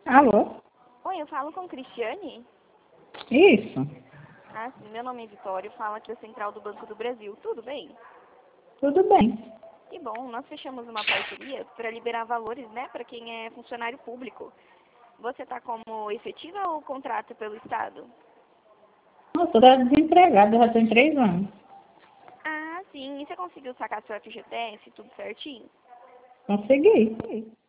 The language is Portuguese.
Alô? Oi, eu falo com Cristiane? Isso, Ah, sim, meu nome é Vitória, eu falo aqui da Central do Banco do Brasil. Tudo bem? tudo bem. Que bom, nós fechamos uma parceria para liberar valores, né, para quem é funcionário público. Você está como efetiva ou contrata pelo Estado? Nossa, eu tô desempregada, já tem 3 anos. Ah, sim, e você conseguiu sacar seu FGTS, tudo certinho? Consegui.